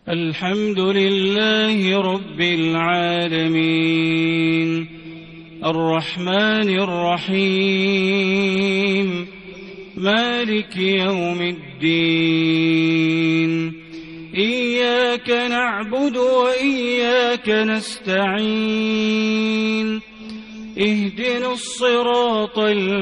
الحمد لله رب العالمين الرحمن الرحيم مالك يوم الدين إياك نعبد وإياك نستعين اهدنا الصراط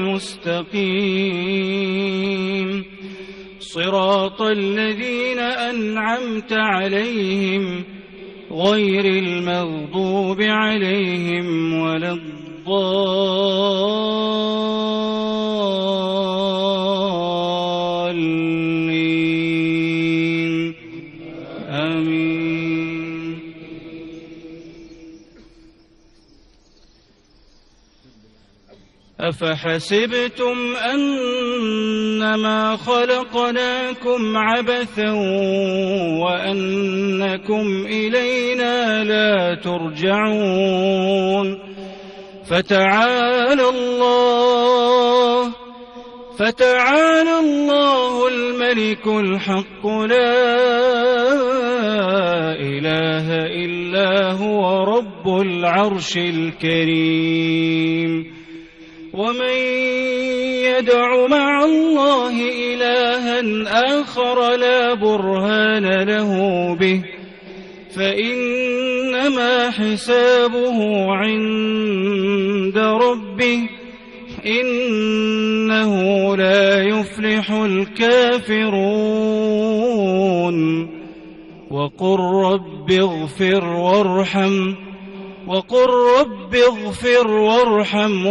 المستقيم صراط الذين أنعمت عليهم غير المغضوب عليهم ولا الضالين آمين. أفحسبتم أنما خلقناكم عبثا وأنكم إلينا لا ترجعون فتعالى الله الملك الحق لا إله إلا هو رب العرش الكريم. ومن يدع مع الله إلها آخر لا برهان له به فإنما حسابه عند ربه إنه لا يفلح الكافرون. وقل رب اغفر وارحم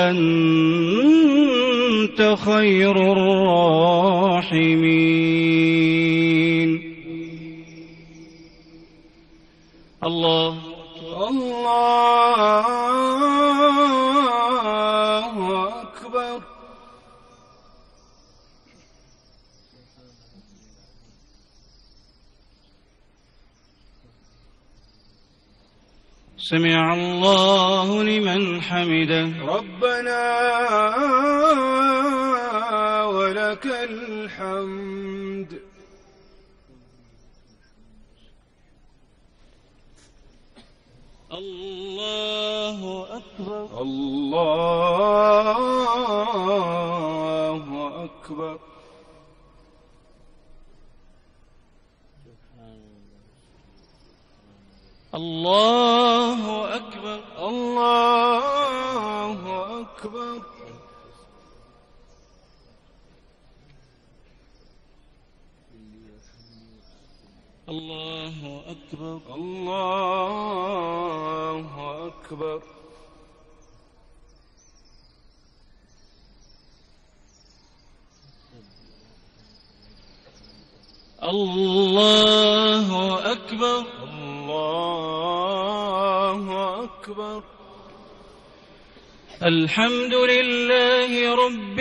وأنت خير الراحمين. الله أكبر. سمع الله لمن حمده. ربنا ولك الحمد. الله أكبر. الله أكبر. الله أكبر. الله أكبر. الله أكبر. الله أكبر. الله أكبر. الله أكبر. الحمد لله رب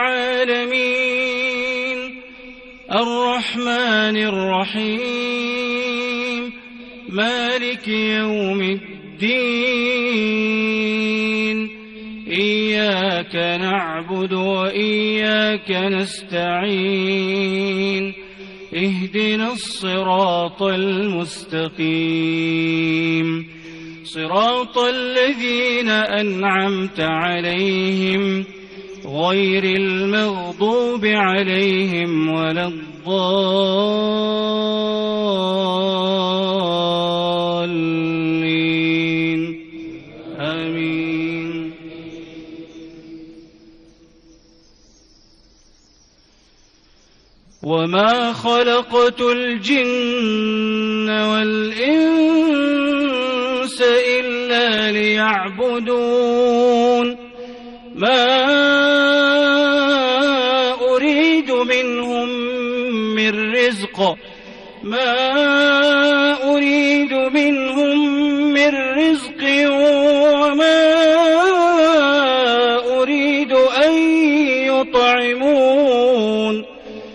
العالمين الرحمن الرحيم مالك يوم الدين إياك نعبد وإياك نستعين اهدنا الصراط المستقيم صراط الذين أنعمت عليهم غير المغضوب عليهم ولا الضالين آمين. وما خلقت الجن والإنس إلا ليعبدون ما أريد منهم من رزق وما أريد أن يطعمون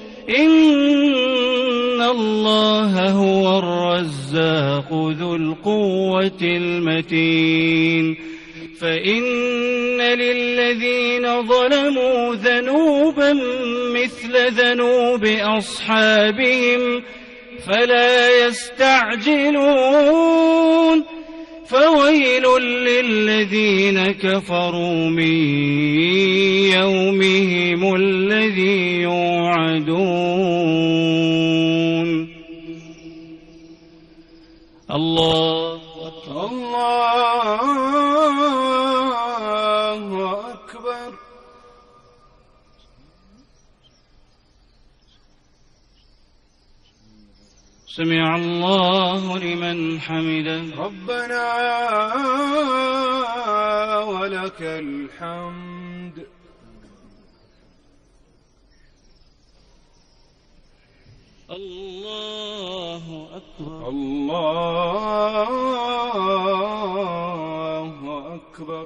إن الله هو الرزاق ذو القوة المتين. فإن للذين ظلموا ذنوبا مثل ذنوب أصحابهم أفلا يستعجلون فويل للذين كفروا من يومهم الذي يوعدون. الله أكبر. سمع الله لمن حمده. ربنا ولك الحمد. الله أكبر. الله أكبر.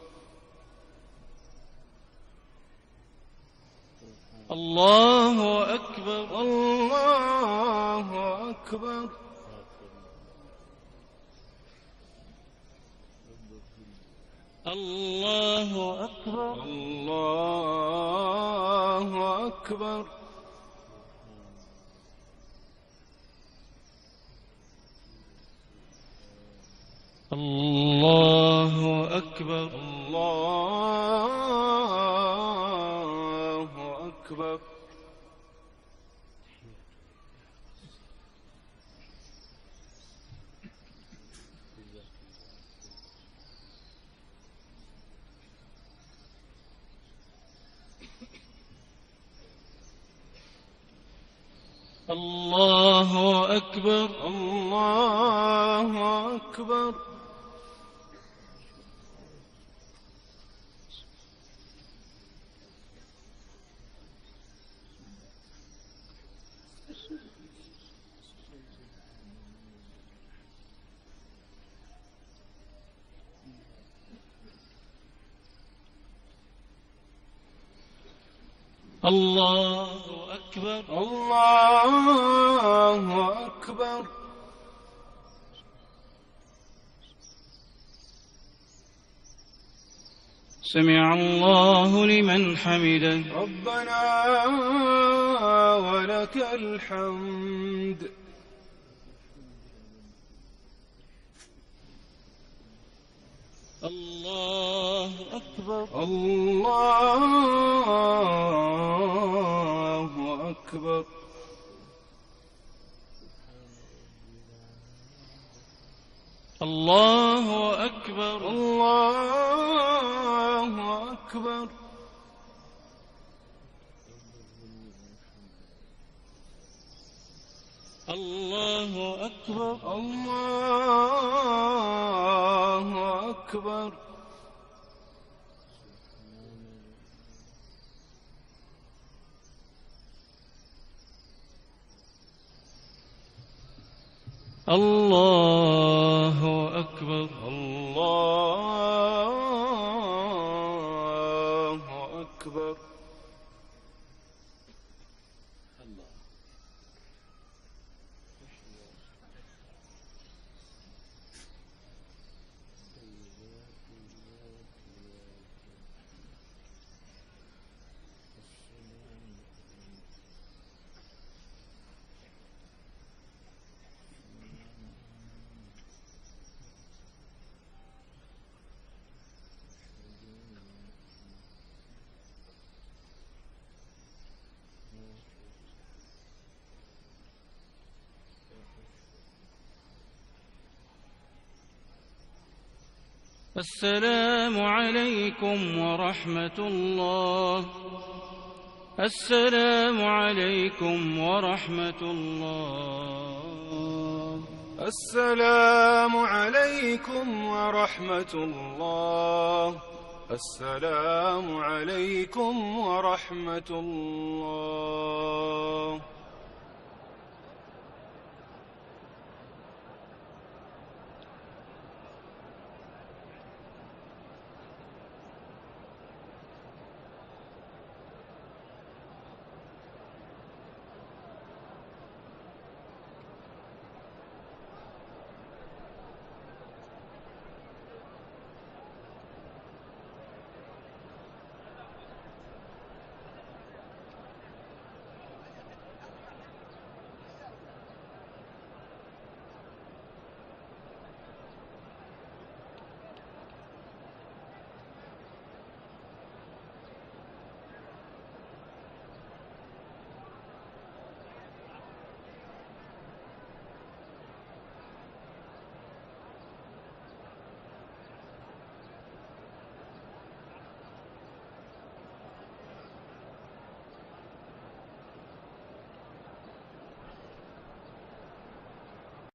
الله أكبر. الله أكبر. الله أكبر. الله أكبر. الله أكبر. الله أكبر. الله أكبر. الله أكبر. الله أكبر. الله أكبر. سمع الله لمن حمده. ربنا ولك الحمد. الله أكبر. الله أكبر. الله أكبر. الله أكبر. الله أكبر. الله أكبر. الله أكبر. الله أكبر. السلام عليكم ورحمة الله. السلام عليكم ورحمة الله. السلام عليكم ورحمة الله. السلام عليكم ورحمة الله.